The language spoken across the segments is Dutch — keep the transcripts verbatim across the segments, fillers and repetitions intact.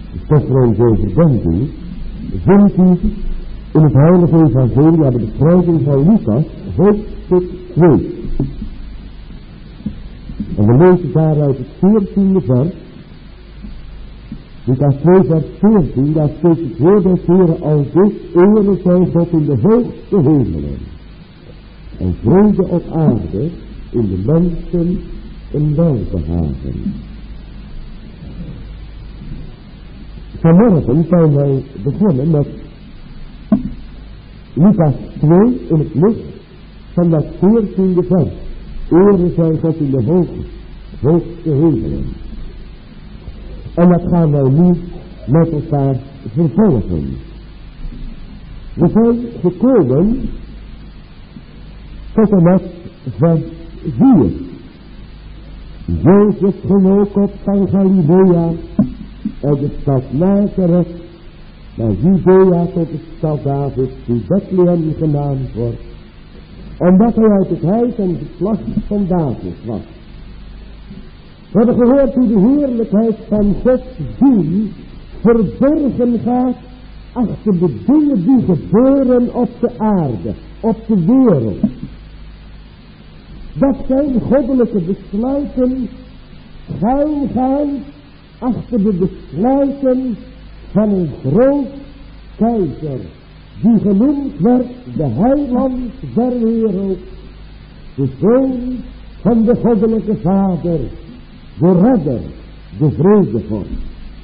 stoffelijke overdenking, vindt u in het heilige evangelie aan de beschrijving van Lucas, hoofdstuk twee. En we lezen daaruit het veertiende vers. Lucas twee vers veertien, daar spreekt het woord des Heeren als dit: ere zij God in de hoogste hemelen, en vrede op aarde in de mensen een welbehagen. Vanmorgen zijn wij begonnen met Lucas twee in het licht van dat veertiende vers. Ere zij God in de hoogste, hoogste hemelen. En dat gaan wij nu met elkaar vervolgen. We zijn gekomen tot en met vers vier. Jozef ging ook op van Galilea uit de stad Nazareth naar Judea tot de stad David, die Bethlehem genaamd wordt, omdat hij uit het huis en geslacht van David was. We hebben gehoord hoe de heerlijkheid van Gods doel verborgen gaat achter de dingen die gebeuren op de aarde, op de wereld. Dat zijn goddelijke besluiten schuil gaan achter de besluiten van een groot keizer, die genoemd werd de heiland der wereld, de zoon van de goddelijke vader, de redder, de vredevorst.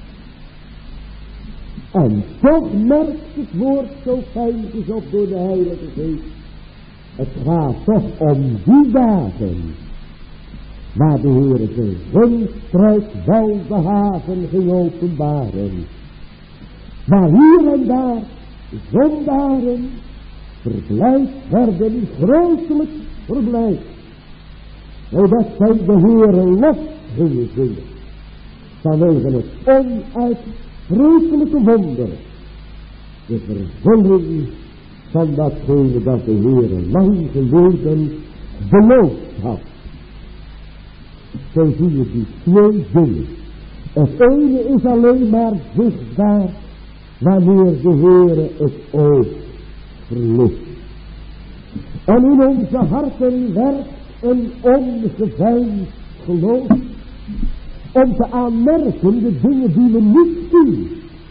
En toch merkt het woord zo fijntjes op door de Heilige Geest. Het gaat toch om die dagen waar de Heere zijn gunstrijk welbehagen ging openbaren. Waar hier en daar zondaren verblijd werden, grootelijk verblijd. Zodat zij de Heere lof gingen zingen. Vanwege het onuitsprekelijke wonder. De vervulling van datgene dat de Heere lang geleden beloofd had. Zo zie je die twee dingen. Het ene is alleen maar zichtbaar wanneer de Heere het oog verlicht. En in onze harten werkt een ongeveinsd geloof om te aanmerken de dingen die we niet zien.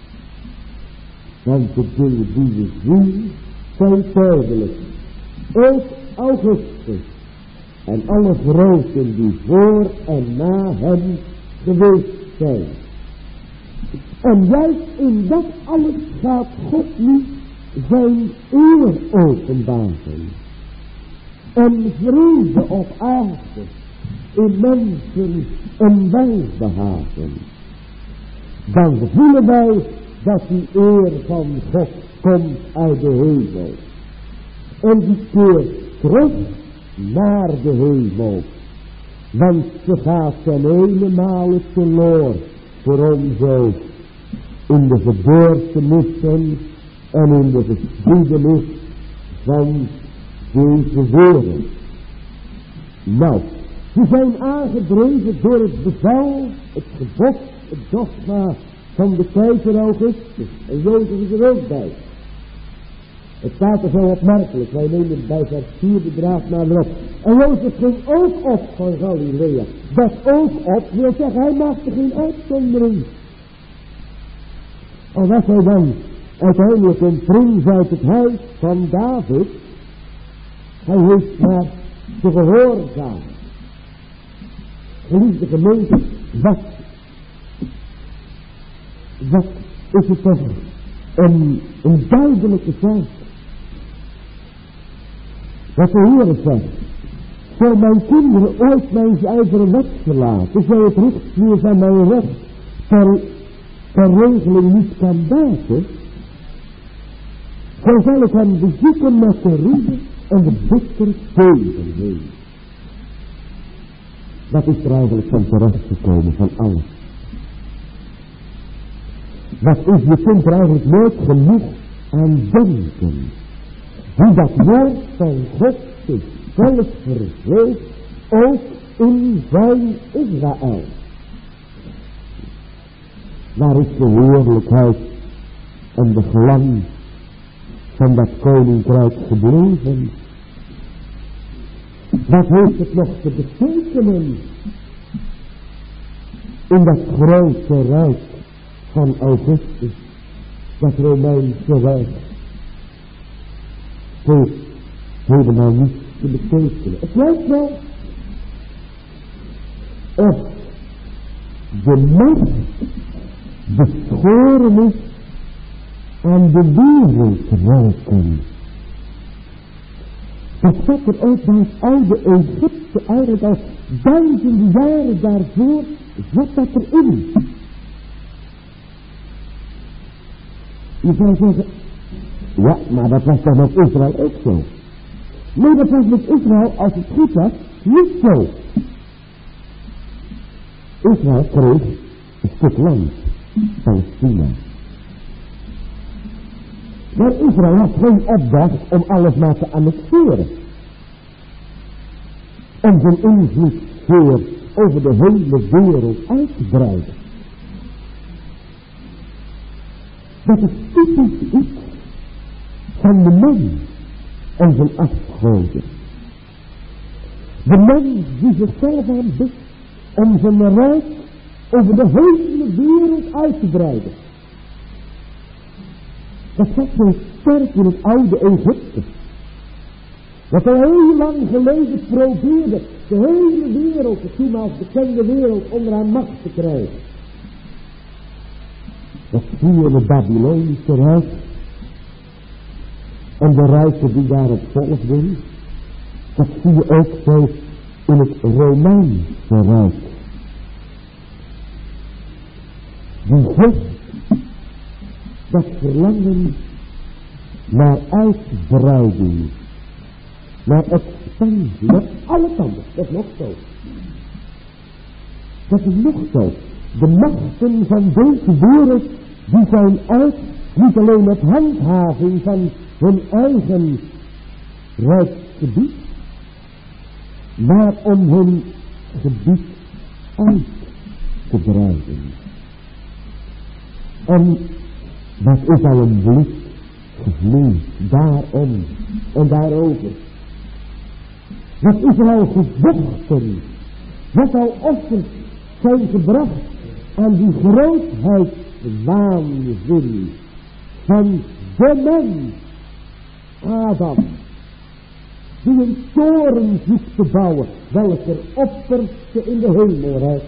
Want de dingen die we zien zijn tijdelijk. Ook Augustus en alle groten die voor en na hem geweest zijn. En juist in dat alles gaat God nu zijn eer openbaren. En vrede op aarde, in mensen een welbehagen. Dan voelen wij dat die eer van God komt uit de hemel. En die keert terug naar de hemel. Want ze gaat ten ene teloor voor ons ook. In de gebeurtenissen en in de geschiedenis van deze wereld. Nou, ze zijn aangedreven door het bevel, het gebod, het dogma van de keizer Augustus. En Jozef is er ook bij. Het staat er zo opmerkelijk. Wij nemen bij vers vier de draad naar erop. En Jozef ging ook op van Galilea. Dat ook op wil zeggen, hij maakte geen uitzondering. Al was hij dan uiteindelijk een prins uit het huis van David, hij heeft maar te gehoorzamen. Geliefde gemeente, wat, wat is het toch een, een duidelijke zaak. Wat de Heere zegt, zal mijn kinderen ooit mijn zuivere wet verlaten, zal het richtvuur van mijn recht ter, ter regeling niet kan buiten, dan zal ik hem bezoeken met de ruwe en de bittere tegenheden. Dat is er eigenlijk van terecht gekomen van alles. Wat is, je kunt er eigenlijk nooit genoeg aan denken. Hoe dat woord van God zichzelf vervult, ook in zijn Israël. waar is de heerlijkheid en de glans van dat koninkrijk gebleven? Wat heeft het nog te betekenen in dat grote rijk van Augustus, dat Romeinse rijk? Het heeft helemaal niets te betekenen. Het lijkt wel of de macht beschoren is aan de wereldrijken. Dat zat er ook bij het oude Egypte, eigenlijk al duizenden jaren daarvoor, zat dat erin. Je zou zeggen, ja, maar dat was dan met Israël ook zo. Nee, dat was met Israël, als het goed was, niet zo. Israël kreeg een stuk land, Palestina. Maar Israël had geen opdracht om alles maar te annexeren. Om zijn invloedssfeer over de hele wereld uit te breiden. Dat is typisch iets van de mens en zijn afgoden. De mens die zichzelf aanbidt om zijn rijk over de hele wereld uit te breiden. Dat zat zo sterk in het oude Egypte. Dat al heel lang geleden probeerde de hele wereld, de toenmaals bekende wereld, onder haar macht te krijgen. Dat zie je in het Babylonische rijk. En de rijken die daarop volgden. Dat zie je ook zo in het Romeinse rijk. Die heeft dat verlangen naar uitbreiding, naar expansie, naar alle kanten. Dat is nog zo. Dat is nog zo. De machten van deze wereld, die zijn uit, niet alleen met handhaving van hun eigen rijksgebied, maar om hun gebied uit te breiden. En dat is al een blik gevloeid daarom en daarover. Wat is er al gevochten, wat al offers zijn gebracht aan die grootheidswaanzin van de mens, Adam, die een toren zoekt te bouwen, welke opperste in de hemel rijdt.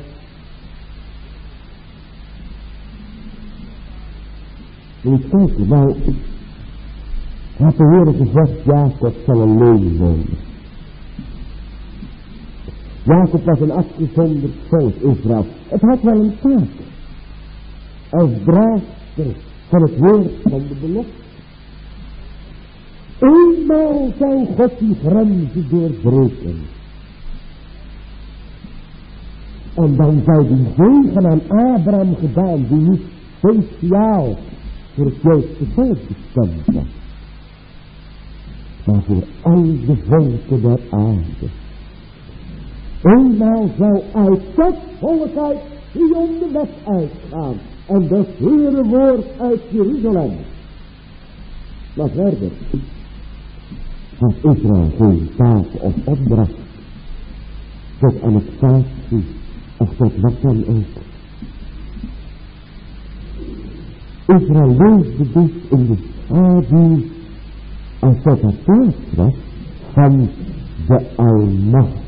Moet kijken, nou, had de Heer gezegd, Jacob zal alleen wonen. Jacob was een afgezonderd volk, Israël. Het had wel een taak. Als draagster van het woord van de belofte. Eenmaal zou God die grenzen doorbreken. En dan zou die zegen aan Abraham gedaan, die niet speciaal voor het Joodse volk bestemd was, maar voor al de volken der aarde. Eenmaal zou uit dat volk uit Sion de wet uitgaan en dat Heere woord uit Jeruzalem. Maar verder had Israël geen taak of opdracht tot annexatie of tot wat dan ook. Israël leefde dus in de schaduw, als dat het plaats was, van de Almachtige.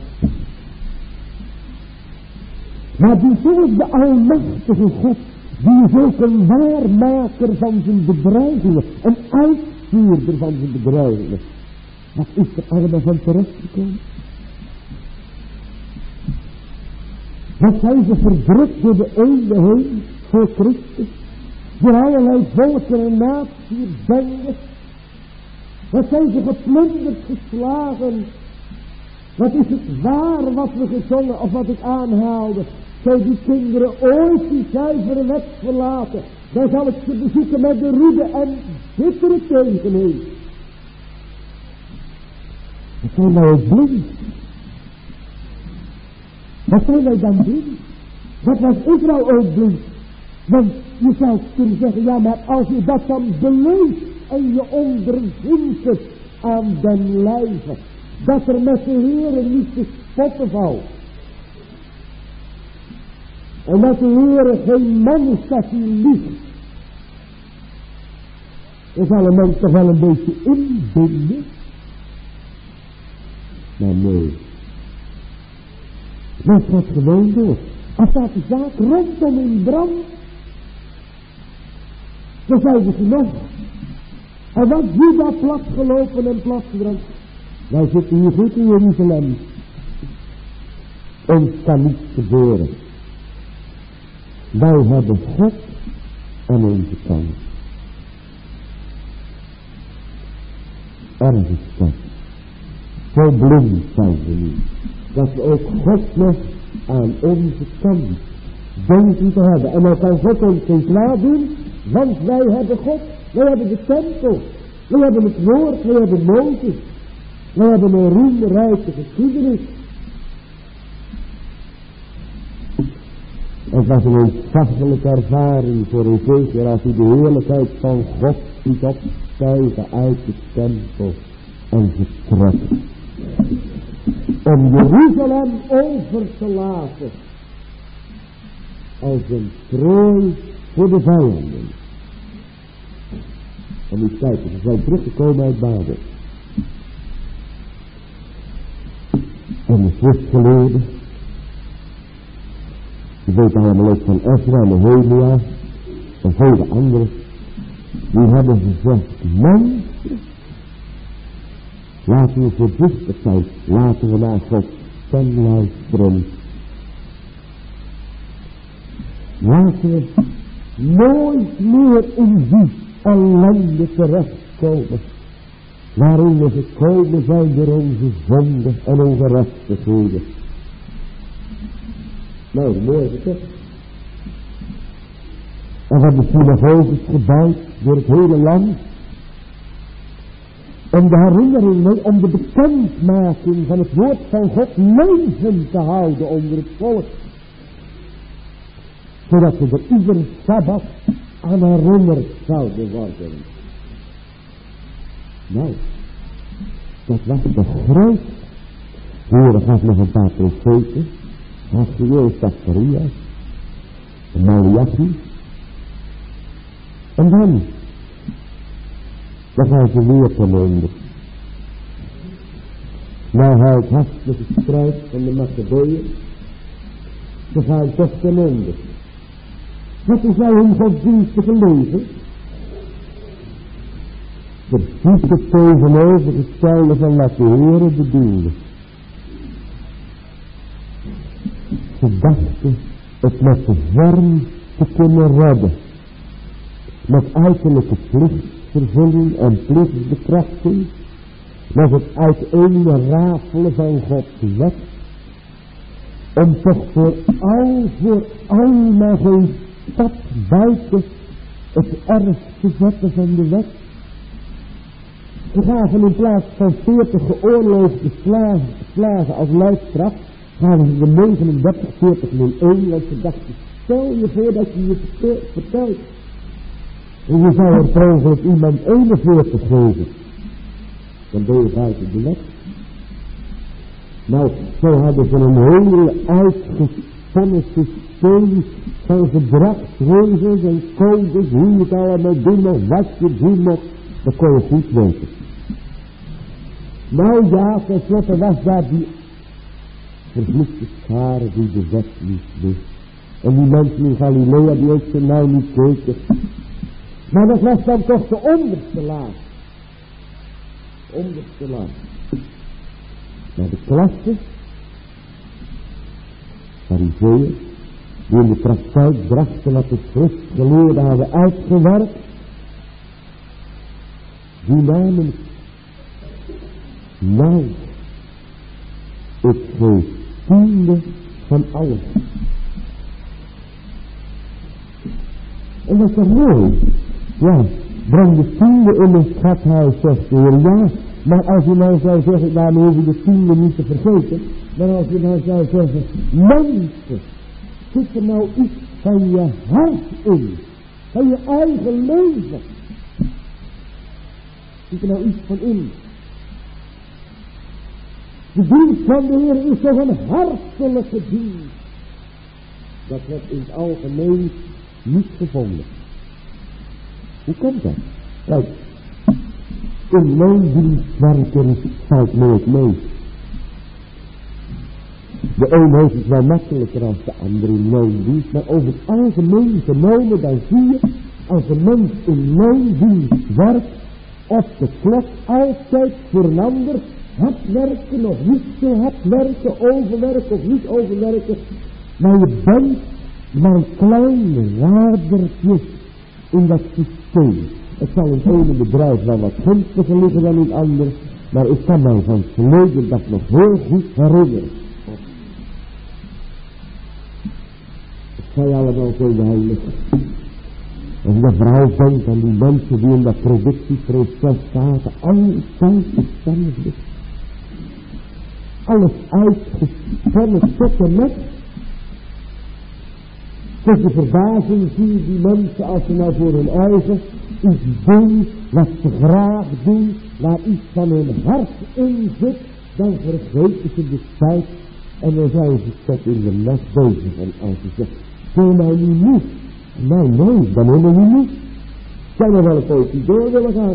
Maar diezelfde Almachtige God, die is ook een waarmaker van zijn bedreigingen, een uitvoerder van zijn bedreigingen. Wat is er allemaal van terechtgekomen? Wat zijn ze verdrukt door de eeuwen heen voor Christus? Door allerlei volken en naties, bendes. Wat zijn ze geplunderd, geslagen? Wat is het waar wat we gezongen, of wat ik aanhaalde? Zou die kinderen ooit die zuivere weg verlaten, dan zal ik ze bezoeken met de roede en bittere tegenheid. Wat zijn wij ook blind? Wat zijn wij dan blind? Wat was Israël ook blind? Want je zou kunnen zeggen, ja, maar als je dat dan beleeft en je ondervindt het aan den lijve, dat er met de Heere niet te spotten valt. En dat de Heere geen man is dat hij liegt. Dan zal een mens toch wel een beetje inbinden. Maar nee. Dat gaat gewoon door. Als dat de zaak rondom in brand, dan zeiden ze nog. En wat Juda platgelopen en platgebrand. Wij zitten hier goed in Jeruzalem. Ons kan niets gebeuren. Wij hebben God aan onze kant. Ergens dat. Zo blind zijn we niet. Dat we ook God nog aan onze kant denken te hebben. En dan kan God ons geen kwaad doen, want wij hebben God. Wij hebben de tempel. Wij hebben het woord. Wij hebben Mozes. Wij hebben een roemrijke geschiedenis. Het was een ontzaglijke ervaring voor een zeker als hij de heerlijkheid van God ziet opstijgen uit de tempel en vertrekken. Om Jeruzalem over te laten als een prooi voor de vijanden. En die kijken, ze zijn teruggekomen uit Babel. En de schriftgeleerden, je weet allemaal ook van Ezra en Nehemia en vele anderen, die hebben gezegd, mensen, laten we voorzichtig zijn, laten we naar Gods stem luisteren. Laten we nooit meer in die ellende terechtkomen, waarin we gekomen zijn door onze zonde en onze rechtigheden. Nou, mooi gezegd. Er hebben synagoges gebouwd door het hele land. Om de herinnering, om de bekendmaking van het woord van God levend te houden onder het volk. Zodat we er iedere Sabbat aan herinnerd zouden worden. Nou, dat was de groot. Hier gaat nog een paar profeten. Hagiel, Zacharias, Malachi. En dan, dan gaan ze weer ten onder. Nou hij het hartelijke strijd van de Maccabeeën, ze gaan toch ten onder. Wat is nou hun godsdienstige leven? Precies het tegenovergestelde van wat de Heere bedoelde. Ze dachten het met de vorm te kunnen redden. Met uiterlijke plichtvervulling en plichtbetrachting. Met het uiteenrafelen van Gods wet. Om toch voor al, voor al maar geen stap buiten het erf te zetten van de wet. Ze gaven in plaats van veertig geoorloofde slagen, slagen als lijfstraf, gaven ze de negenendertig veertig nul één, want ze dachten, stel je voor dat je je vertelt. En je zou er trouwens iemand eenenveertig geven. Dan ben je buiten de wet. Nou, zo hadden ze een hele uitgespannen systeem van gedragsregels en codes, hoe je het allemaal doen mag, wat je doen mag. Dat kon je goed weten. Nou ja, tenslotte was daar die vervloekte schare die de wet niet wist. En die mensen in Galilea die ook zo nou niet keken. Maar dat was dan toch de onderste laag. De onderste laag. Maar de klasse, fariseeën, die in de praktijk brachten wat de schriftgeleerden hadden uitgewerkt, die namen, nou, ik geef tiende van alles. En dat is toch mooi? Ja, breng de tiende in het schathuis, zegt de Heer. Ja, maar als je nou zou zeggen, daarom hoef je de tiende niet te vergeten. Maar als je nou zou zeggen, mensen, zit er nou iets van je hart in. Van je eigen leven. Zit er nou iets van in? De dienst van de Heer is toch een hartelijke dienst. Dat wordt in het algemeen niet gevonden. Hoe komt dat? Kijk, in loondienstwerkers valt nooit mee. De een heeft het wel makkelijker dan de andere in loondienst, maar over het algemeen genomen, dan zie je, als een mens in loondienst werkt, of de klok altijd voor een ander, hard werken of niet zo hard werken, overwerken of niet overwerken, maar je bent maar een klein radertje in dat systeem. Het zal in het ene bedrijf wel wat gunstiger liggen dan in het andere, maar ik kan mij van het verleden dat nog heel goed herinneren. Het zijn allemaal zo heilig. Als je vrouw denkt aan die mensen die in dat productieproces zaten, altijd hetzelfde. Alles uitgespannen tot en met. Tot de verbazing zie je die mensen als ze nou voor hun eigen iets doen, wat ze graag doen, waar iets van hun hart in zit, dan vergeten ze de tijd en dan zijn ze tot in de nacht bezig. En als je zegt, doe mij niet moe. Nee, nee, dan hebben we niet. Zijn er wel een poosje door willen gaan.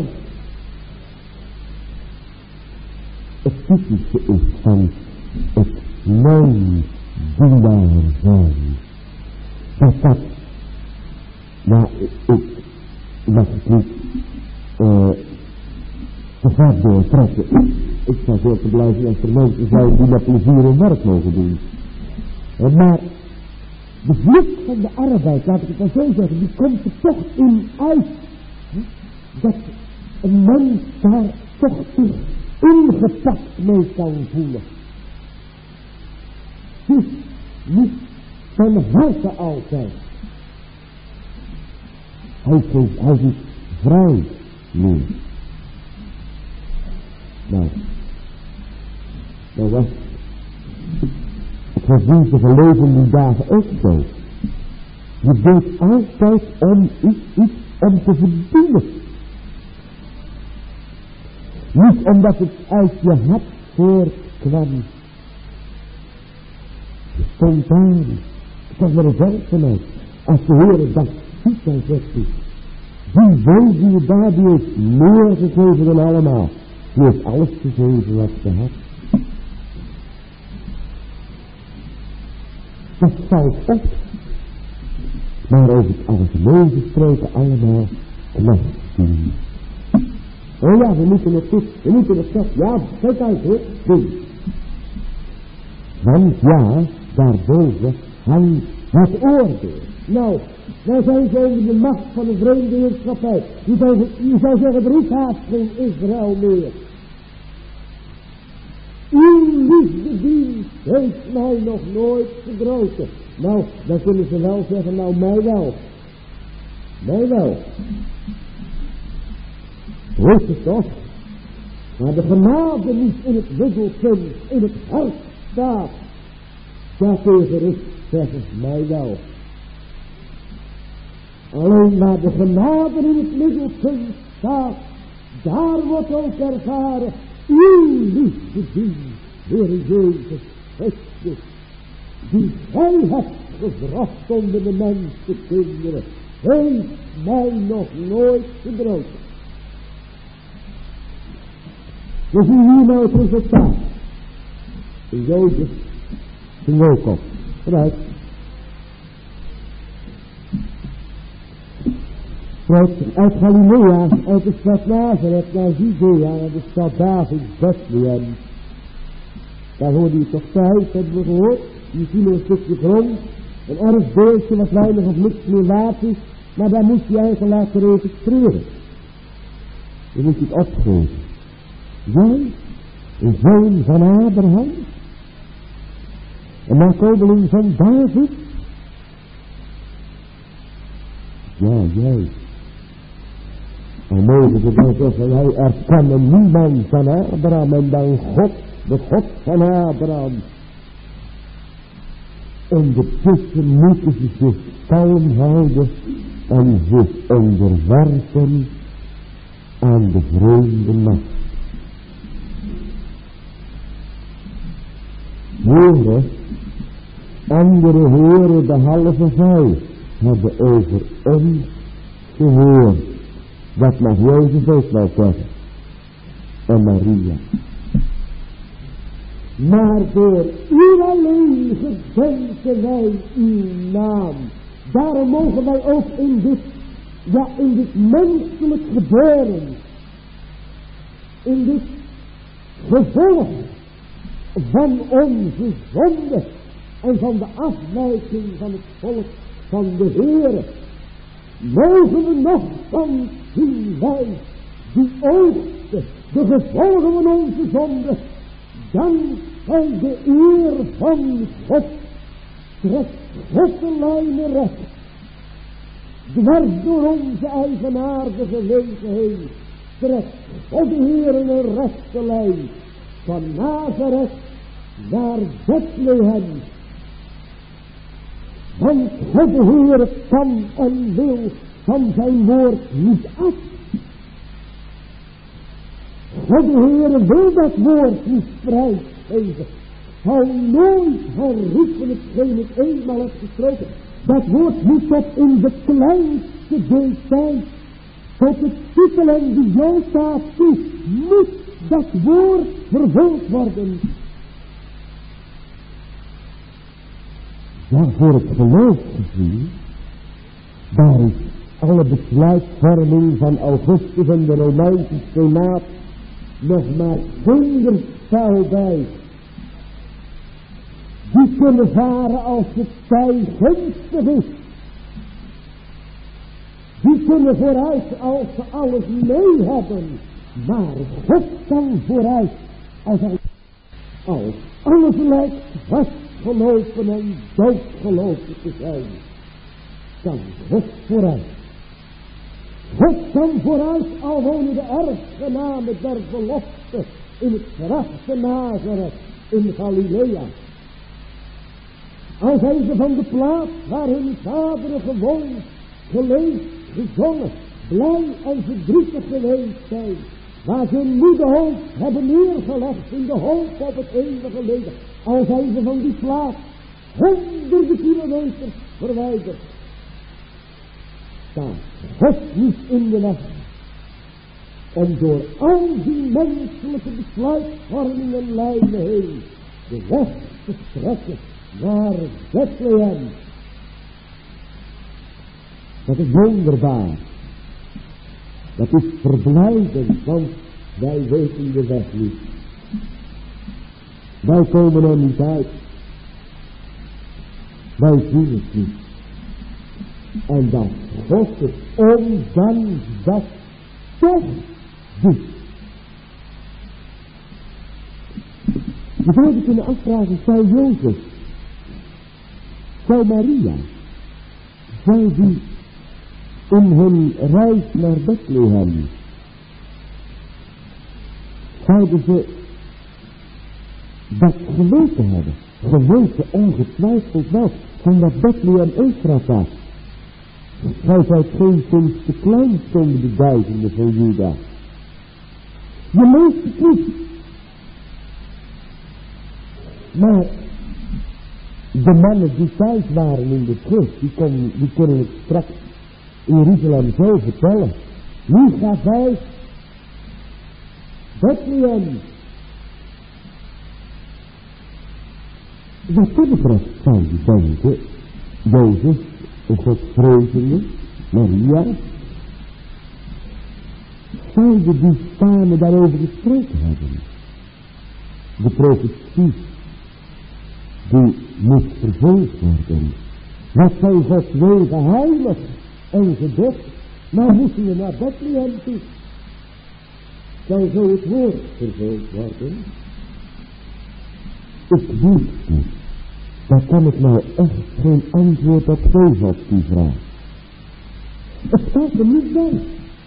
Het typische is van het non-dienaar zijn. Dat dat, nou, ik, ik mag het niet uh, te ver doortrekken. Ik, ik zou veel te blijven als er mensen zijn die met plezier hun werk mogen doen. Uh, maar de vlucht van de arbeid, laat ik het maar zo zeggen, die komt er toch in uit. Hè? Dat een mens daar toch zich ingepakt mee kan voelen. Dus niet van harte altijd. Hij is, hij is vrij nu. Nou, dat was het was niet te verleven die dagen ook zo. Je deed altijd om iets, iets om te verdienen. Niet omdat het uit je hart voortkwam. Spontaan. Het was maar een werk vanuit. Als de Heer dat ziet, dan zegt hij, die weet die je daar, die heeft meer gegeven dan allemaal. Die heeft alles gegeven wat ze had. Dat valt op. Maar over het algemeen gesproken allemaal knechtdienst. Oh ja, we moeten het goed, we moeten het goed, ja, kijk uit hoor, doen. Want ja, daarboven hangt het oordeel. Nou, wij zijn zo onder de macht van de vreemde heerschappij. Je zou, je zou zeggen, er is haast geen Israël meer. Uw liefdedienst heeft mij nog nooit gedrogen. Nou, dan kunnen ze wel zeggen, nou mij wel. Mij wel. Hoe is het toch? Maar de genade niet in het middelpunt, in het hart staat. Daartegen is zeggen, mij wel. Alleen waar de genade in het middelpunt staat, daar wordt ook ervaren, uw liefdedienst, Heer Jezus Christus, die gij hebt gebracht onder de mensenkinderen, heeft mij nog nooit gebroken. We zien hier nou het resultaat. Jezus ging ook op. Vooruit. Uit Galilea, uit de stad Nazareth naar Judea, naar de stad David, Bethlehem. Daar hoorde je toch thuis, hebben we gehoord. Je ziet een stukje grond, een erfbeeldje wat weinig of niks meer waard is, maar daar moet je eigen laten registreren. Je moet het opgeven. Jij, een zoon van Abraham, een nakomeling van David. Ja, jij. En mogen ze dan zeggen, wij erkennen niemand van Abraham en dan God, de God van Abraham. Ondertussen moeten ze zich kalm houden en zich onderwerpen aan de vreemde macht. Heren, andere heren behalve gij hebben over ons gehoord. Dat mag Jozef ook wel zeggen. En Maria. Maar door u alleen gedenken wij uw naam. Daarom mogen wij ook in dit, ja in dit menselijk gebeuren, in dit gevolg van onze zonde en van de afwijking van het volk van de Heere, mogen we nog van zien wij die oogsten, de gevolgen van onze zonde, dankzij de eer van God, trekt God de lijnen recht, dwars door onze eigenaardige wegen heen, trekt God de Heer een rechte lijn, van Nazareth naar Bethlehem. Want God de Heer kan en wil van zijn woord niet af. God de Heer wil dat woord niet prijsgeven. Zal nooit herroepen hetgeen ik eenmaal heb gesproken. Dat woord moet tot in de kleinste detail, tot het titel en de jota toe, moet dat woord vervuld worden. Ja, voor het geloof gezien, daar is alle besluitvorming van Augustus en de Romeinse Senaat nog maar kinderspel bij. Die kunnen varen als het tij gunstig is. Die kunnen vooruit als ze alles mee hebben. Maar God kan vooruit als, hij, als alles lijkt vastgelopen en doodgelopen te zijn. Kan God vooruit. God kan vooruit al wonen de erfgenamen der belofte in het graf van Nazareth in Galilea. Al zijn ze van de plaats waar hun vaderen gewoond, geleefd, gezongen, blij en verdrietig geweest zijn. Waar ze hun moede hoofd hebben neergelegd in de hoop op het eeuwige leven. Al zijn ze van die plaats honderden kilometers verwijderd. Staat God niet in de weg om door al die menselijke besluitvormingen en lijnen heen de weg te strekken naar Bethlehem. Dat is wonderbaar. Dat is verblijdend, want wij weten de weg niet. Wij komen er niet uit. Wij zien het niet. En dat God het ondanks dat toch doet. Je zou je kunnen afvragen, zou Jozef, zou Maria, zou die in hun reis naar Bethlehem, zouden ze dat geweten hebben? Geweten ongetwijfeld wel, omdat Bethlehem Efrata. Zij zijn geen sinds te klein stonden de duizenden van Juda. Je leest het niet. Maar de mannen die thuis waren in de schrift, die, kon, die kunnen het straks in Jeruzalem zo vertellen. Nu gaat hij Bethlehem. Wat dat betreft zou je denken, Jozef, een Godvrezende, Maria, zouden die samen daarover gesproken hebben. De profetie, die moet vervuld worden. Wat zijn Gods wegen heilig en gedot, maar moeten we naar Bethlehem toe. Zal zo het woord vervuld worden? Ik weet niet. Daar kan ik nou echt geen antwoord op geven op die vraag. Het staat er niet bij.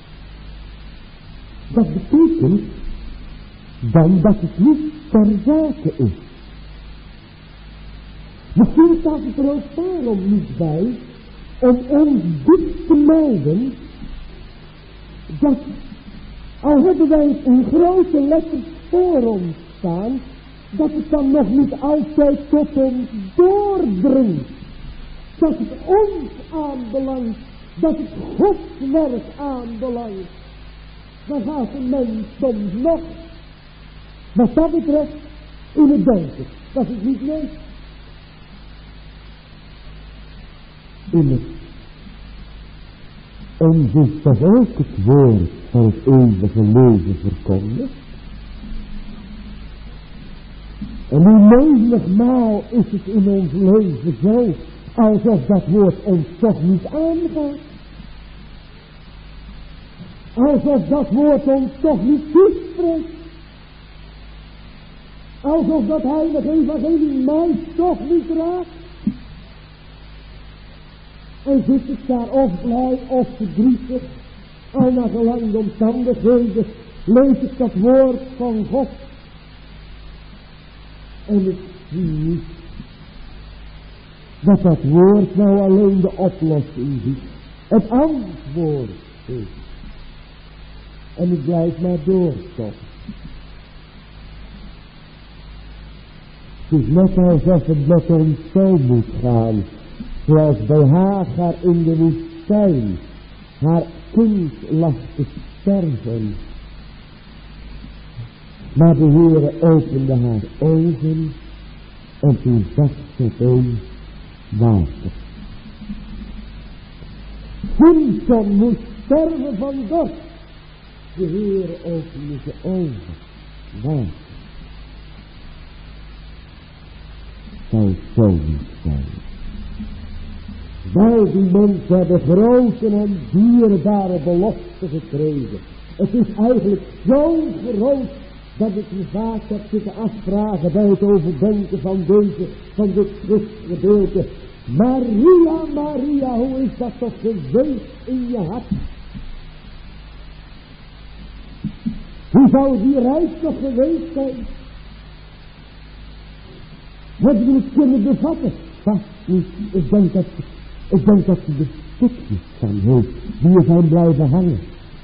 Dat betekent dan dat het niet ter zake is. Misschien staat het er ook daarom niet bij, om ons dit te melden, dat al hebben wij het in grote letters voor ons staan, dat het dan nog niet altijd tot ons doordringt. Dat het ons aanbelangt, dat het Gods werk aanbelangt. Dan gaat een mens soms nog, wat dat betreft, in het donker. Dat is niet leuk. In het ons is toch ook het woord van het eeuwige leven verkondigd. En hoe menigmaal is het in ons leven zo, alsof dat woord ons toch niet aangaat. Alsof dat woord ons toch niet toespreekt. Alsof dat heilige evangelie mij toch niet raakt. En zit ik daar of blij of verdrietig, al naar gelang de omstandigheden, lees ik dat woord van God. En ik zie niet dat dat woord nou alleen de oplossing is, het antwoord is. En ik blijf maar doorstoppen. Het is net alsof het met ons zo moet gaan, zoals bij Hagar in de woestijn haar kind lag te sterven. Maar de Heere opende haar ogen en toen zag ze opeens water. Simson moest sterven van dorst. De Heere opende zijn ogen. Water. Zou het zo niet zijn? Wij die mensen hebben grote en dierbare beloften gekregen. Het is eigenlijk zo groot dat ik me vaak heb zitten afvragen bij het overdenken van deze, van dit schriftgedeelte. Maria, Maria, hoe is dat toch geweest in je hart? Hoe zou die reis toch geweest zijn? Heb je het kunnen bevatten? Vast niet. Ik denk dat, ik denk dat ze de stukjes van heeft die er zijn blijven hangen.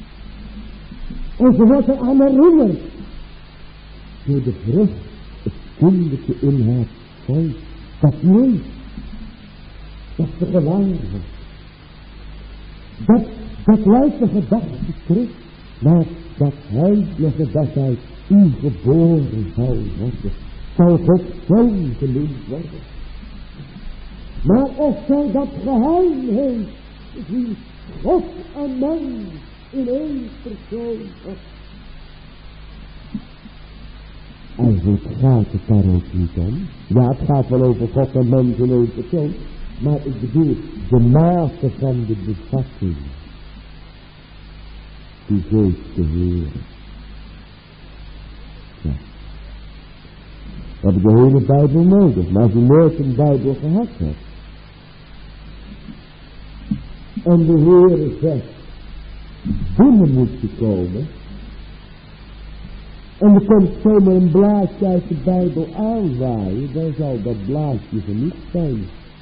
En ze wordt er aan herinnerd. Door de vrucht, het kindertje in haar schoot. Dat nee, dat ze gewaar wordt. Dat, dat lijkt de gedachte terug naar dat heilige dat hij u geboren zou worden. Zou God zoon genoemd worden. Maar of zij dat geheim heeft, wie God en mens in één persoon was. Eigenlijk gaat het daar ook niet om. Ja, het gaat wel over God en mens in één persoon. Maar ik bedoel, de mate van de bevatting. Die geeft de Heer. Ja. We hebben de hele Bijbel nodig. Maar als je nooit een Bijbel gehad hebt. En de Heer zegt, binnen moet je komen. En er komt zomaar een blaadje uit de Bijbel aanwaaien, dan zal dat blaadje er niet zijn.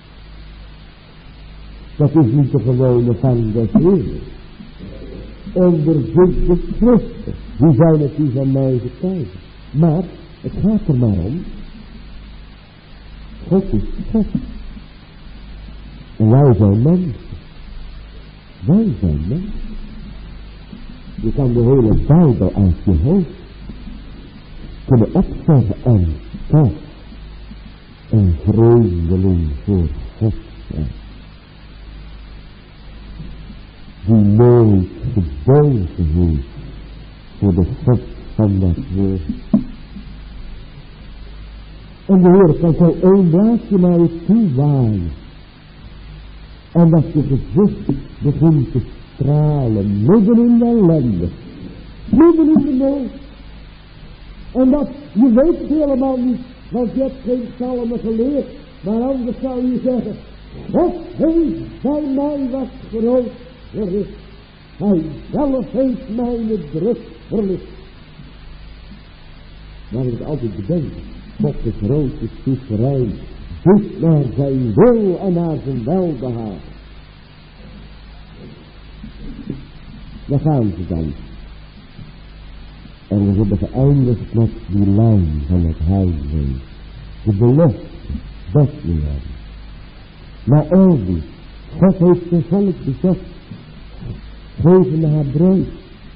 Dat is niet de gewone gang des Heeren. Onderzoek de schriften, die zijn het die van mij getuigen. Maar het gaat er maar om. God is God. En wij zijn mensen. Wij zijn mensen. Je kan de hele Bijbel uit je hoofd kunnen opzeggen en toch een vreemdeling voor God zijn. Die nooit gebogen heeft voor de God van dat woord. En de Heer kan zo één blaadje naar je toe waaien. En dat je gezicht begint te stralen, midden in de ellende, midden in de nood. En dat, je weet het helemaal niet, want je hebt geen psalmen geleerd, maar anders zou je zeggen, God heeft bij mij wat groot verricht. Hij zelf heeft mij de druk verlicht. Maar ik altijd bedenken, God is groot, is soeverein, zoekt naar zijn wil en naar zijn welbehagen. Daar gaan ze dan. En we hebben geëindigd met die lijn van het heilwezen. De belofte, Bethlehem. Maar Elvis, God heeft zijn volk bezocht. Geven haar brood.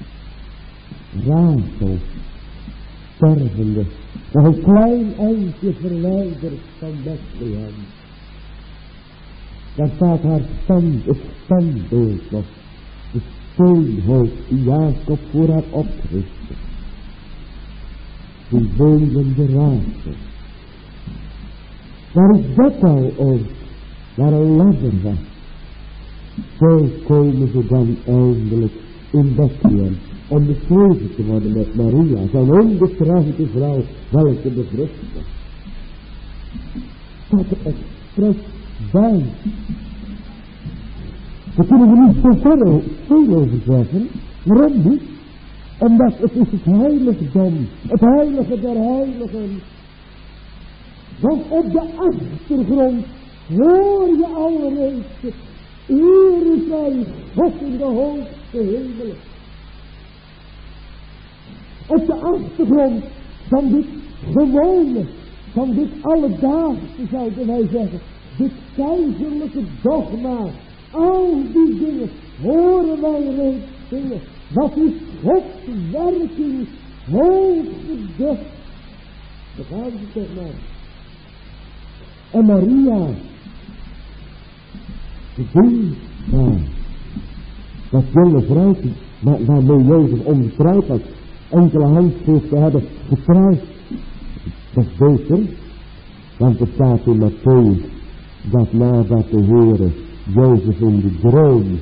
Rachel, stervende, nog een klein eindje verwijderd van Bethlehem. Daar staat haar stand, het standbeeld nog. De steenhoop die Jacob voor haar oprichtte. Die wonende Rachel. Daar is Bethel ook, waar een ladder was. Zo komen ze dan eindelijk in Bethlehem om beschreven te worden met Maria, zijn ongetrouwde vrouw, welke bevrucht was. Staat er expres bij. Daar kunnen we niet zo ver veel over zeggen. Waarom niet? Omdat het is het heiligdom, het heilige der heiligen. Want op de achtergrond hoor je alreeds het ere zijn God in de hoogste hemelen. Op de achtergrond van dit gewone, van dit alledaagse zouden wij zeggen, dit keizerlijke dogma, al die dingen horen wij reeds zingen. Wat is Gods werking hooggedacht? Daar gaan ze toch naar. En Maria, de dienstbaar, dat jonge vrouwtje, waar, waarmee Jozef ongetrouwd was, enkele handschrift te hebben getrouwd. Dat is beter, want het staat in Mattheüs dat nadat de Heere Jozef in de droom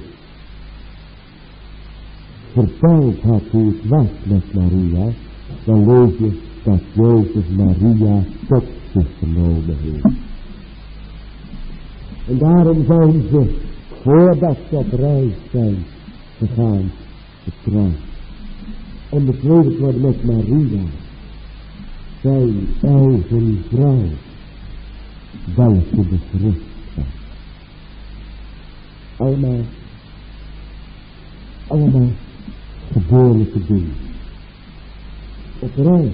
verteld had hoe het was met Maria, dan lees je dat Jozef Maria tot zich genomen heeft. En daarom zijn ze, voordat ze op reis zijn gegaan, getrouwd. En bekleed worden met Maria, zijn eigen vrouw, welke bevrucht was. Allemaal, allemaal geboorlijke dingen. Op reis,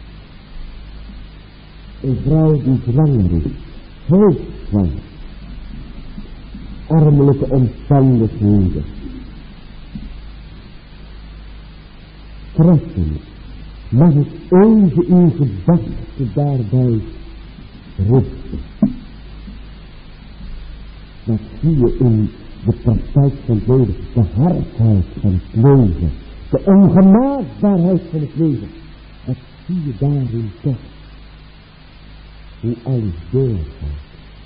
een vrouw die zwanger is, heel zwanger. Armelijke omstandigheden. Treffelijk. Mag het even uw gedachten daarbij rusten. Dat zie je in de praktijk van het leven. De hardheid van het leven. De ongemaakbaarheid van het leven. Dat zie je daarin toch. Hoe alles doorgaat.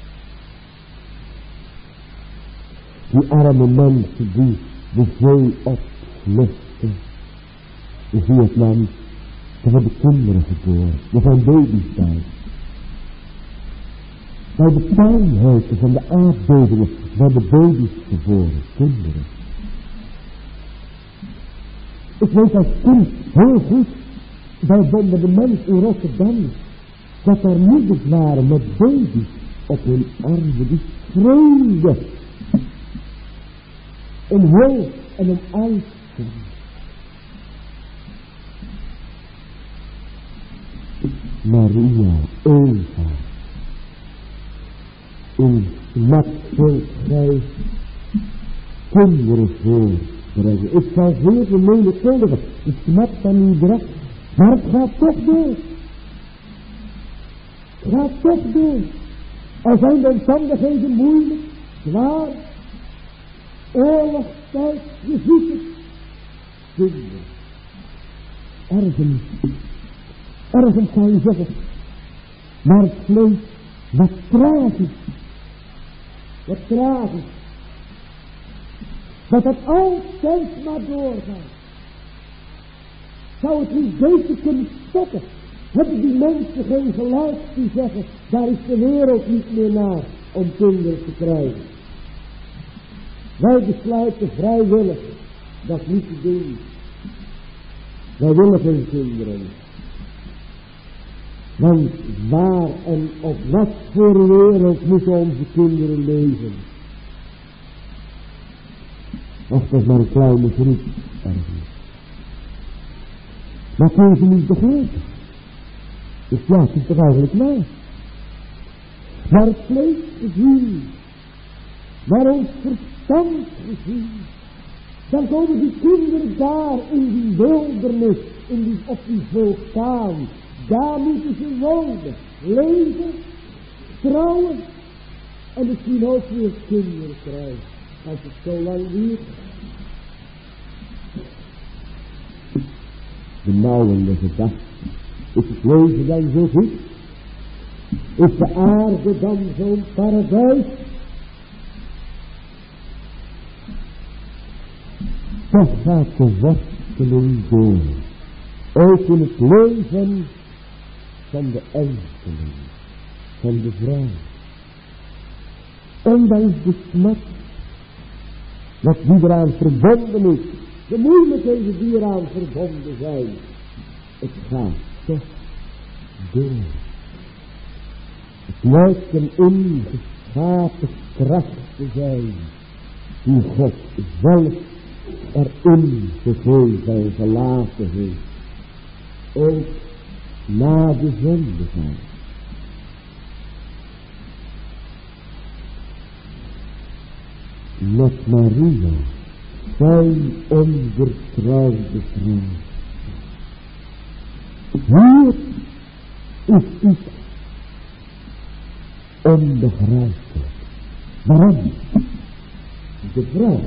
Die arme mensen die de zee opvluchten. In Vietnam, er worden kinderen geboren. Er zijn baby's bij. Bij de puinhopen van de aardbevingen worden baby's geboren, kinderen. Ik weet als kind heel goed, bij bombardement in Rotterdam, dat er moeders waren met baby's op hun armen, die schreeuwden om hulp en om uitkomst. Maria, Eva, in smak zult gij kinderen voortbrengen. Ik zal zeer vermenigvuldigen, ik snap dan niet direct, maar het gaat toch door. Het gaat toch door. Er zijn de omstandigheden moeilijk, zwaar, oorlogstijd, je ziet het. Kinderen, ergens, ergens zou je zeggen, maar het vlees, wat tragisch, wat tragisch, dat het altijd maar doorgaat. Zou het niet beter kunnen stoppen? Hebben die mensen geen geluid die zeggen, daar is de wereld niet meer naar om kinderen te krijgen. Wij besluiten vrijwillig dat niet te doen. Wij willen geen kinderen. Want waar en op wat voor wereld moeten onze kinderen leven? Of dat is maar een kleine groep ergens. Maar kun je ze niet begrijpen? Dus ja, het is toch eigenlijk waar. Maar het vlees gezien, maar ons verstand gezien, dan komen die kinderen daar in die wildernis, in die, op die vulkaan. Daar moeten ze wonen, leven, trouwen en misschien ook weer kinderen krijgen. Als het zo lang duurt. De nauwende gedachte. Is het leven dan zo goed? Is de aarde dan zo'n paradijs? Dat gaat de worsteling door. Ook in het leven van de enkeling, van de vrouw. Ondanks de smart, wat die eraan verbonden is, de moeilijkheden die eraan verbonden zijn, het gaat toch door. Het lijkt een ingeschapen kracht te zijn, die God zelf erin gegeven en gelaten heeft. Ook na de zondigheid. Met Maria, zijn onvertrouwde vrouw. Hier is iets onbegrijpelijk. Waarom? De vrouw,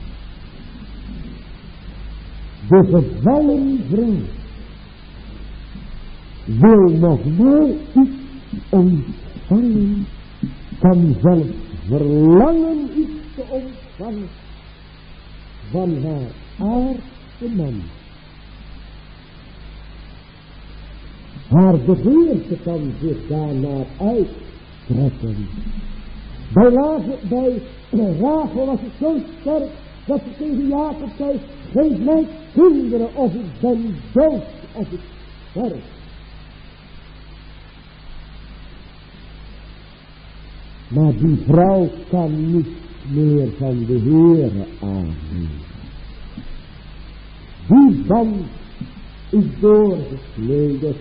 de gevallen vrouw, wil nog wel iets ontvangen, kan zelfs verlangen iets te ontvangen van haar aardse man. Haar begeerte kan zich daarnaar uittrekken. Bij, Lage, bij Rachel was het zo sterk dat ze tegen Jacob zei: geef mij kinderen of ik ben dood of ik sterf. Maar die vrouw kan niet meer van de Heere aannemen. Die band is doorgesneden.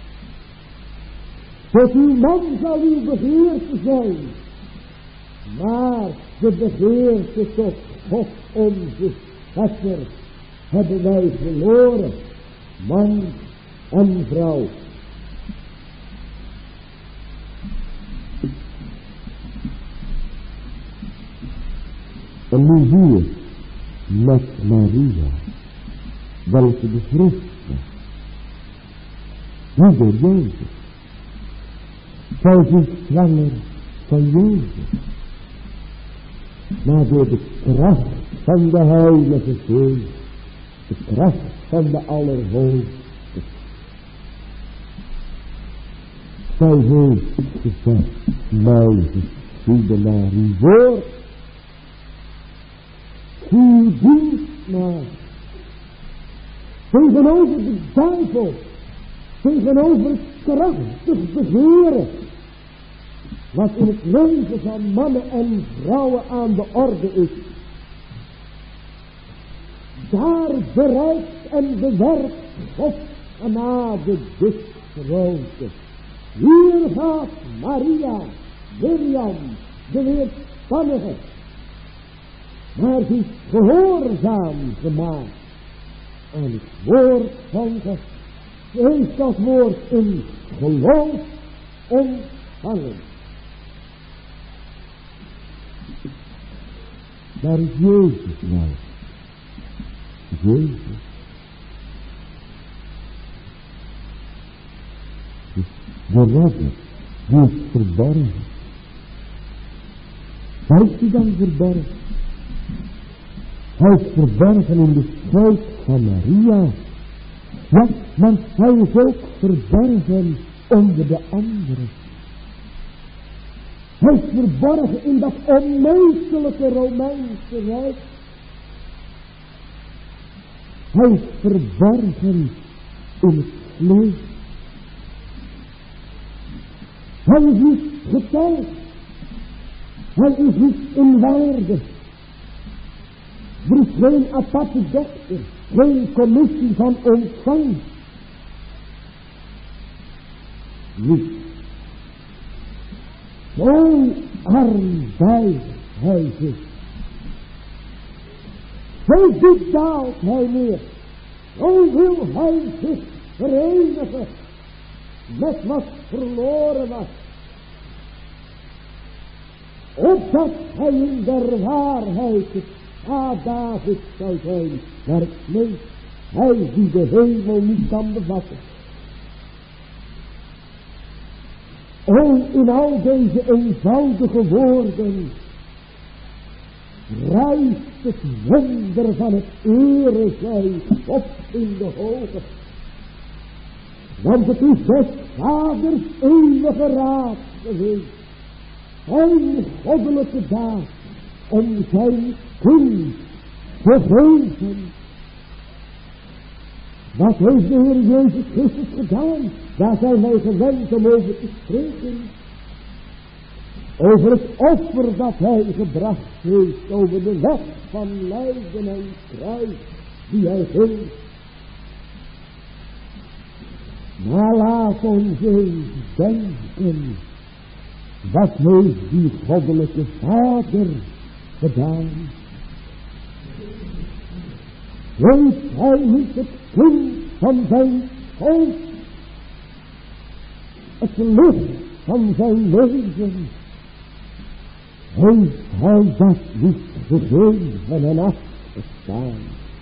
Tot uw man zal uw begeerte zijn. Maar de begeerte tot God onze schepper hebben wij verloren. Man en vrouw. En nu hier met Maria, welke bevrucht was. Niet door Jozef. Zij is zwanger van Jozef. Maar door de kracht van de Heilige Geest, de kracht van de Allerhoogste. Zij heeft gezegd: mij geschieden naar uw woord. Uw dienstmaagd, tegenover de duivel, tegenover het krachtig begeren, wat in het leven van mannen en vrouwen aan de orde is. Daar bereikt en bewerkt God genade dus grote. Hier gaat Maria, Miriam, de weerspannige. Maar ze is gehoorzaam gemaakt aan het woord van God. Ze heeft dat woord in geloof ontvangen. Daar is Jezus nou. Jezus. Dus de redder, die is verborgen. Waar is hij dan verborgen? Hij is verborgen in de schoot van Maria. Ja, want hij is ook verborgen onder de anderen. Hij is verborgen in dat onmeestelijke Romeinse Rijk. Hij is verborgen in het vlees. Hij is niet geteld. Hij is niet in waarde. Er is geen aparte dokter, geen commissie van ontvangst. Niet. Zo armzijdig hij zich. Zo diep daalt hij neer. Zo wil hij zich verenigen met wat verloren was. Opdat hij in der waarheid het A David zou zijn. Maar nee, hij die de hemel niet kan bevatten. O, in al deze eenvoudige woorden rijst het wonder van het ere zij op in de hoge. Want het is des vaders eeuwige raad geweest. Zijn goddelijke daad om zijn kind te geven. Wat heeft de Heer Jezus Christus gedaan? Daar zijn wij gewend om over te spreken. Over het offer dat hij gebracht heeft. Over de weg van lijden en kruis die hij ging. Maar laat ons eens denken. Wat heeft die goddelijke Vader gedaan? Heeft hij niet het kind van zijn schoot, het licht van zijn leven, heeft hij dat niet gegeven en afgestaan?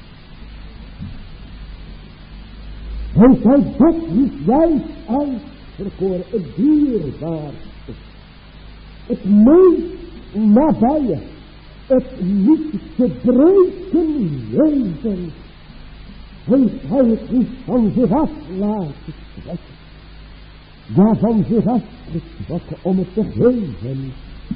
Heeft hij dat niet juist uitverkoren, het dierbaarste, het meest nabije, het niet te breken wezen, heeft hij het niet van zich af laten trekken. Ja, van zich afgetrokken om het te geven.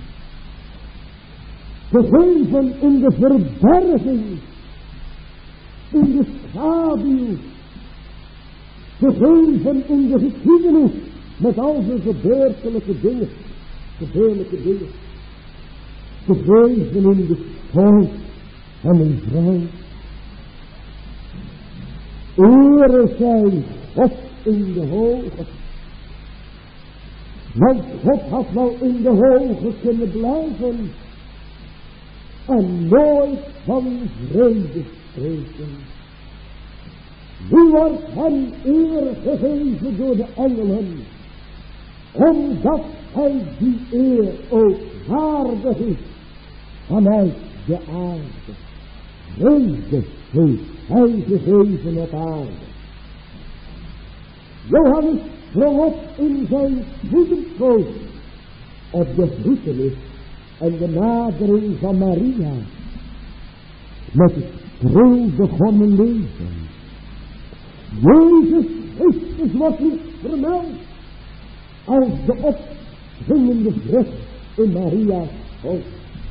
Te geven in de verberging, in de schaduw, te geven in de geschiedenis, met al zijn gebeurtelijke dingen, gebeurlijke dingen. Te geven in de schoot van een vrouw. Ere zij God in de hoge. Want God had wel in de hoge kunnen blijven en nooit van vrede spreken. Nu wordt hem eer gegeven door de engelen, omdat hij die eer ook waardig is vanuit de aarde. Vrede heeft hij gegeven op aarde. Johannes sprong op in zijn voetenpoot op de groetenis en de nadering van Maria met het pril begonnen leven. Jezus Christus wordt niet vermeld als de opspringende vrucht in Maria's hoofd.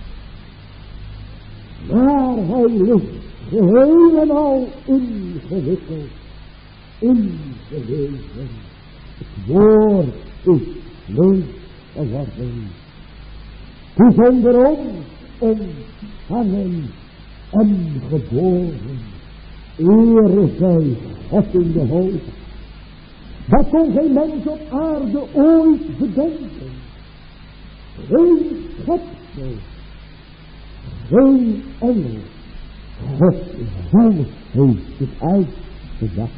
Maar hij ligt geheel en al ingewikkeld, ingewezen. Het woord is vlees geworden. Het is onder ons ontvangen en geboren. Ere zij God in de hoogte. Dat kon geen mens op aarde ooit bedenken. Geen schepsel. Geen engel. God zelf heeft het uitgedacht.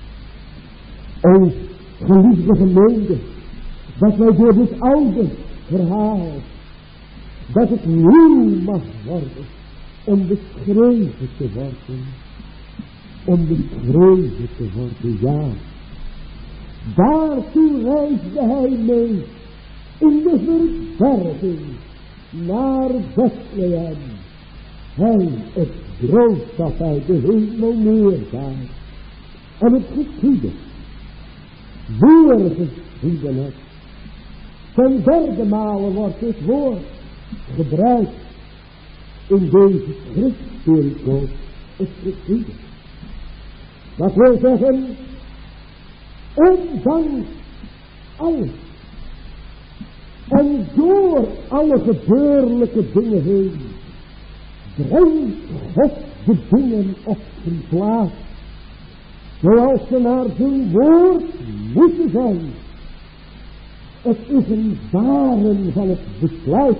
O geliefde gemeente, dat wij door dit oude verhaal, dat het nieuw mag worden, om beschreven te worden. Om beschreven te worden, ja. Daartoe reisde hij mee in de verberging naar Bethlehem. Hij, het brood dat uit de hemel neergaat. En het geschiedde. Weer geschiedde het. Ten derde malen wordt dit woord gebruikt in deze schriftpericoop. Het geschiedde. Dat wil zeggen, ondanks alles En door alle gebeurlijke dingen heen brengt God de dingen op zijn plaats, zoals ze naar zijn woord moeten zijn. Het is een varen van het besluit.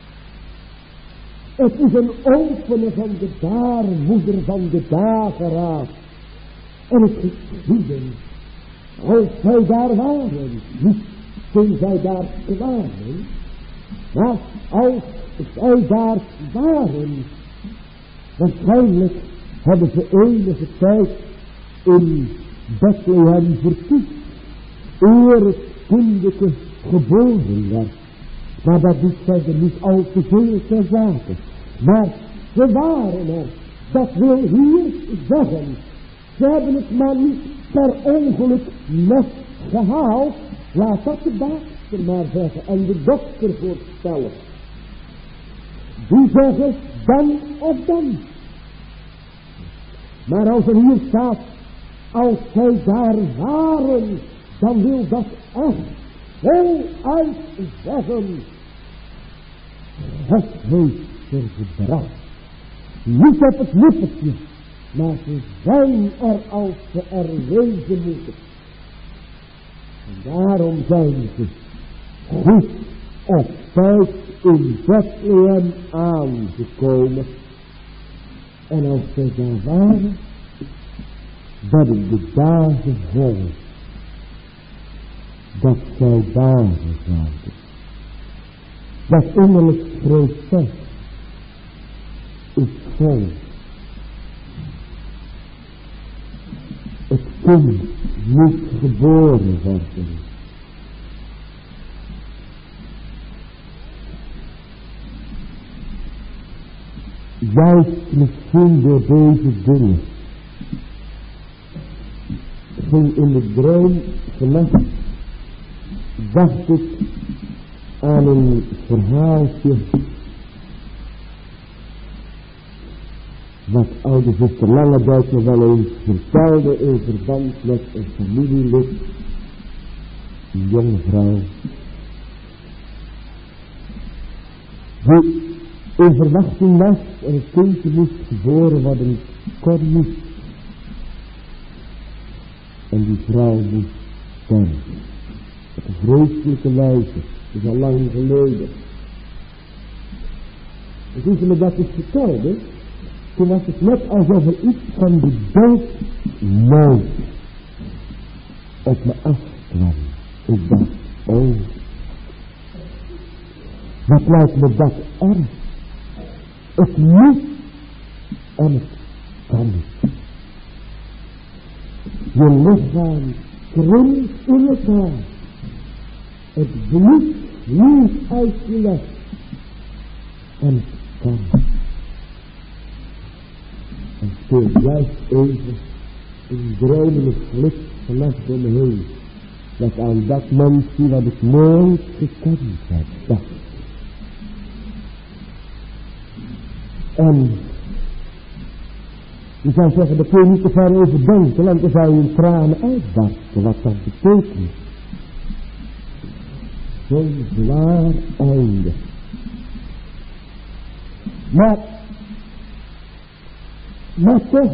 Het is een openen van de baarmoeder van de dageraad. En het geschieden, als zij daar waren, niet toen zij daar waren, maar als zij daar waren, waarschijnlijk hebben ze enige tijd in Bethlehem vertoefd, eer het kindje geboren werd. Maar dat doet verder niet al te veel ter zake. Maar ze waren er. Dat wil hier zeggen. Ze hebben het maar niet per ongeluk net gehaald. Laat dat de baakster maar zeggen. En de dokter voorstellen. Die zeggen dan of dan. Maar als er hier staat, als zij daar waren, dan wil dat echt voluit zeggen, het heeft er gebracht. Niet op het nippertje, maar ze zijn er als ze er wezen moeten. En daarom zijn ze goed op tijd in Bethlehem aangekomen. En als ze daar waren, werden de dagen vol. Dat zij dagen zouden. Dat innerlijk proces is vol. Het kind moet geboren worden. Juist misschien door deze dingen ging in de droom gelegd, dacht ik aan een verhaaltje wat oude zuster Langeduik me wel eens vertelde in verband met een familielid, een jonge vrouw, die in verwachting was en het kindje moest geboren worden, kon niet. En die vrouw moest sterven. Op een vreselijke wijze. Dat is al lang geleden. En toen ze me dat eens vertelde, toen was het net alsof er iets van de dood nooit op me afkwam. Ik dacht, oh, wat lijkt me dat erg. Het moet en het kan niet. Je lichaam krimpt in elkaar. Het bloed niet uit je leg. En het kan. En speelt juist even een dromende blik gelegd om me heen. Dat aan dat mensje wat ik nooit gekend heb, dacht. En je zou zeggen, daar kun je niet te ver over denken, want dan zou je in tranen uitbarsten, wat dat betekent. Zo'n zwaar einde. Maar, maar toch,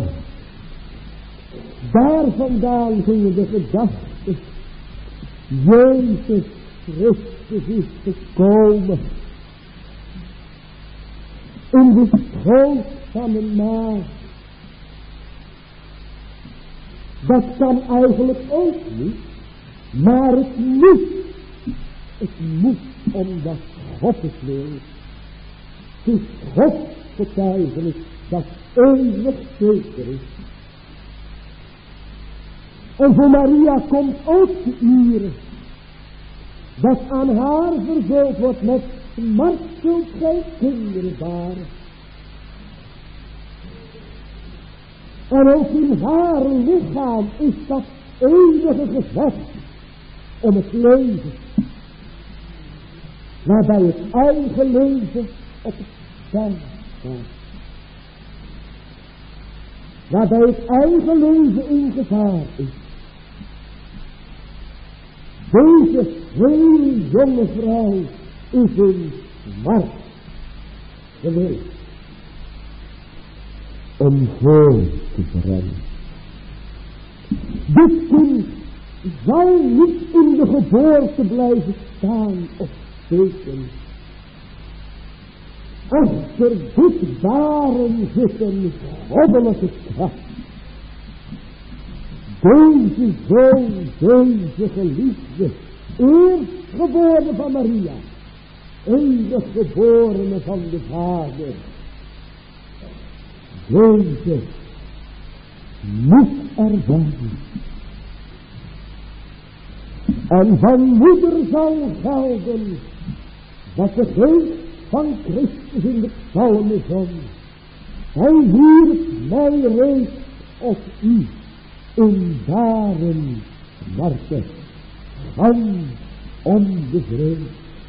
daar vandaan gingen de gedachten, Jezus Christus is gekomen. In de schoot van een maag. Dat kan eigenlijk ook niet, maar het moet. Het moet omdat God het wil. Het is Gods getuigenis dat eeuwig zeker is. En voor Maria komt ook de uren dat aan haar vervuld wordt met smart zult gij kinderen baren. En ook in haar lichaam is dat eeuwige gevecht om het leven. Waarbij het eigen leven op het spel staat. Waarbij het eigen leven in gevaar is. Deze hele jonge vrouw is in zwart geweest om voor te brengen. Dit kind zal niet in de geboorte blijven staan of steken. Achter dit baren zit een goddelijke kracht. Deze zoon, deze geliefde, eerstgeborene van Maria, eeuwig geborene van de Vader. Deze moet er zijn. En van moeder zal gelden dat de geest van Christus in de psalmen zong. Hij wierp mij reeds op u in baren zwarte, gang onbevreesd.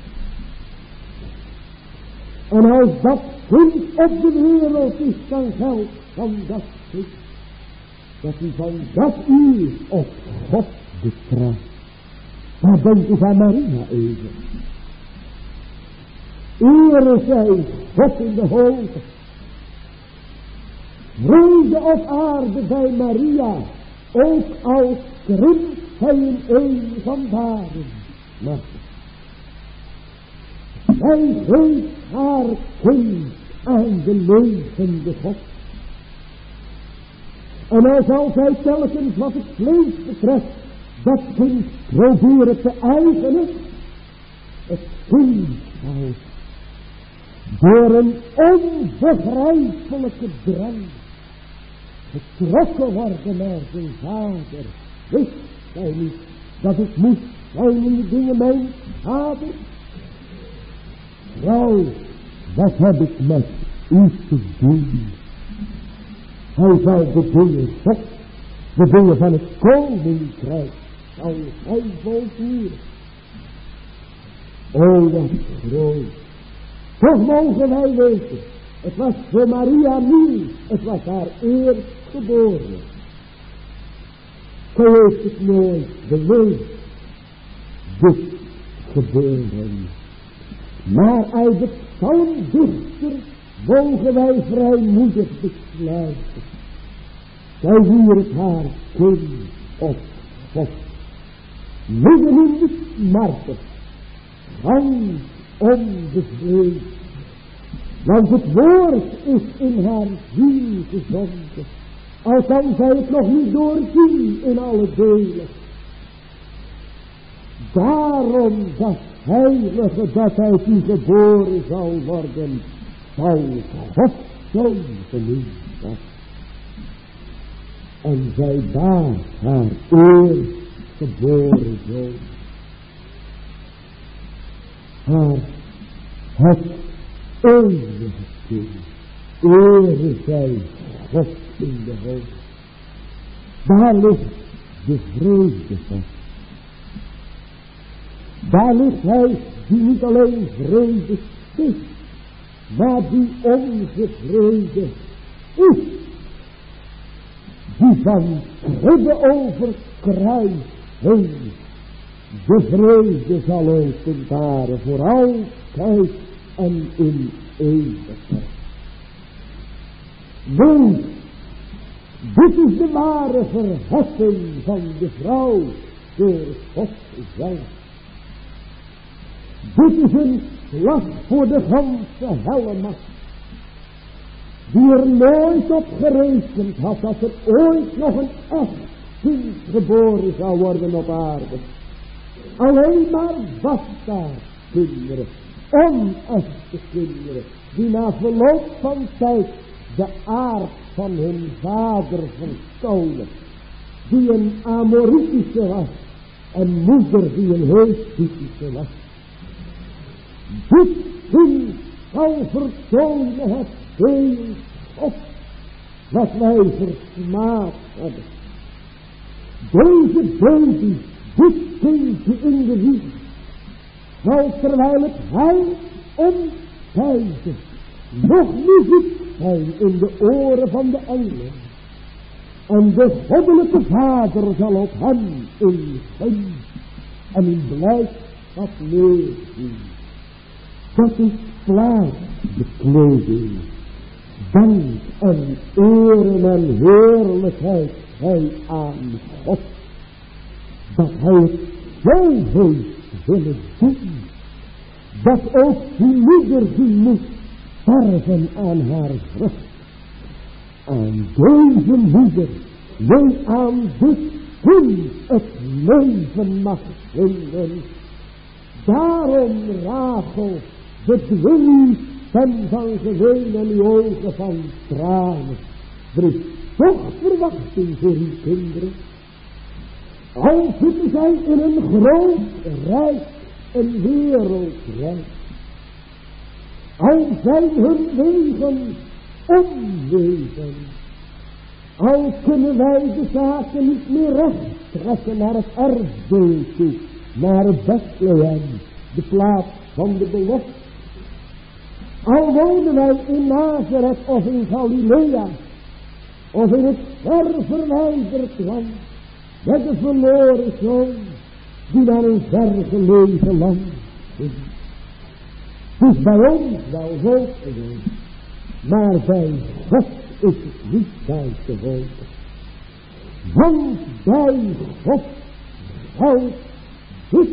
En als dat kind op de wereld is, dan geldt van dat kind dat hij van dat uur op God betrouwt. Daar denk ik aan Maria even. Ere zij God in de hoogte. Vrede op aarde bij Maria, ook als krimpt hij in een van baren. Maar zij geeft haar kind aan de levende God. En als altijd telkens wat het vlees betreft, dat kind proberen te eigenen, het kind zal door een onbegrijpelijke drang getrokken worden naar zijn vader. Wist hij niet dat het moest zijn in de dingen mijn vader? Vrouw, wat heb ik met u te doen? Hij zal de dingen God, de dingen van het koninkrijk, zal hij volvoeren. O, wat groot. Toch mogen wij weten, het was voor Maria niet, het was haar eerstgeborene. Zij heeft het nooit beleefd, dit gebeuren. Maar uit de psalmdichter mogen wij vrijmoedig besluiten. Zij wierp haar kind op God, midden in de smarten, gang onbevreesd. Want het woord is in haar ziel gezonken, al kan zij het nog niet doorzien in alle delen. Daarom dat heilige dat uit u geboren zal worden, zal God zoon genoemd worden. En zij baart haar eerstgeboren zoon. Haar het eeuwige kind, ere zij God in de hoogte. Daar ligt de vrede van. Daar ligt hij die niet alleen vrede sticht, maar die onze vrede is. Die van kribbe over kruis heen de vrede zal openbaren voor altijd en in eeuwigheid. Weet, dit is de ware verheffing van de vrouw door God zelf. Dit is een slag voor de ganse helle macht, die er nooit op gerekend had dat er ooit nog een echt kind geboren zou worden op aarde. Alleen maar bastaardkinderen, onechte kinderen, die na verloop van tijd de aard van hun vader verstolen, die een Amoritische was, en moeder die een Heethitische was. Dit kind zal vertonen het beeld op wat wij versmaad hebben. Deze baby, dit kindje in de wieg, zal terwijl het hij omtijde nog muziek zijn in de oren van de engelen. En de goddelijke Vader zal op hem in gunst en in blijdschap neerzien. Dat is plaatsbekleding. Dank en eren en heerlijkheid hij aan God. Dat hij het zo heeft willen doen. Dat ook die moeder die moest sterven aan haar vrucht. Aan deze moeder, nee aan dit kind het leven mag vinden. Daarom Rachel, bedwing stem van geween en uw ogen van tranen. Er is toch verwachting voor uw kinderen. Al zitten zij in een groot rijk, een wereldrijk. Al zijn hun wegen omwegen. Al kunnen wij de zaken niet meer recht trekken naar het erfdeel toe, naar het Bethlehem, de plaats van de belofte. Al wonen wij in Nazareth of in Galilea, of in het ver verwijderd land, met de verloren zoon, die naar een ver gelegen land is. Het is bij ons wel zo geweest, maar bij God is het niet bij te wonen. Want bij God geldt dit.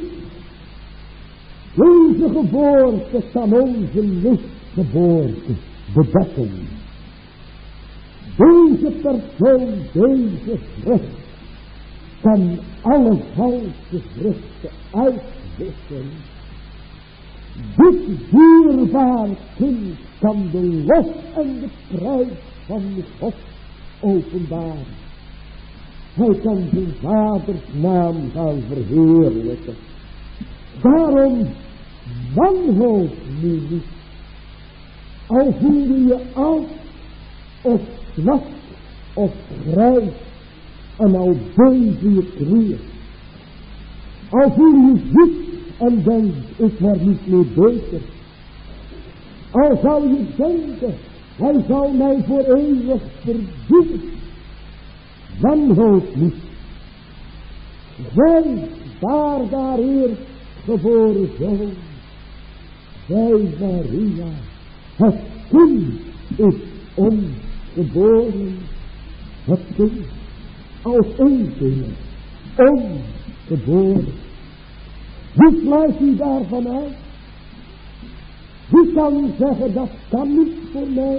Deze geboorte kan onze misgeboorte bedekken. Deze persoon, deze vrucht, kan alle valse vruchten uitwissen. Dit dierbaar kind kan de lof en de prijs van God openbaren. Hij kan zijn vaders naam gaan verheerlijken. Daarom wanhoop nu niet. Al voel je je oud of zwak of grijs en al beven je knieën. Al voel je ziek en denk ik word niet meer beter. Al zou je denken, hij zal mij voor eeuwig verdienen. Wanhoop niet. Zij, daar, daar eerst geboren zoon. Zij Maria, het kind is ons geboren. Het kind, als een kind, ons geboren. Wie sluit u daarvan uit? Wie kan zeggen dat kan niet voor mij?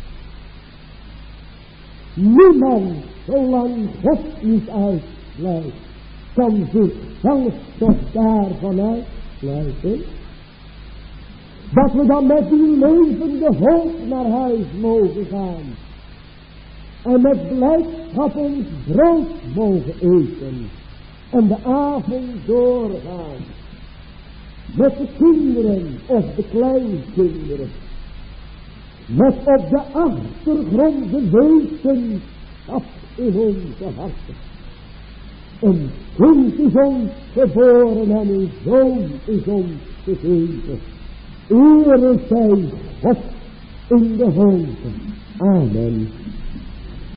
Niemand, zolang God niet uitsluit, kan zichzelf toch daarvan uitsluiten. Dat we dan met die levende hoop naar huis mogen gaan. En met blijdschap ons brood mogen eten. En de avond doorgaan. Met de kinderen of de kleinkinderen. Met op de achtergrond de wetenschap in onze harten. Een kind is ons geboren en een zoon is ons gegeven. Ere zij God in de hoogte. Amen.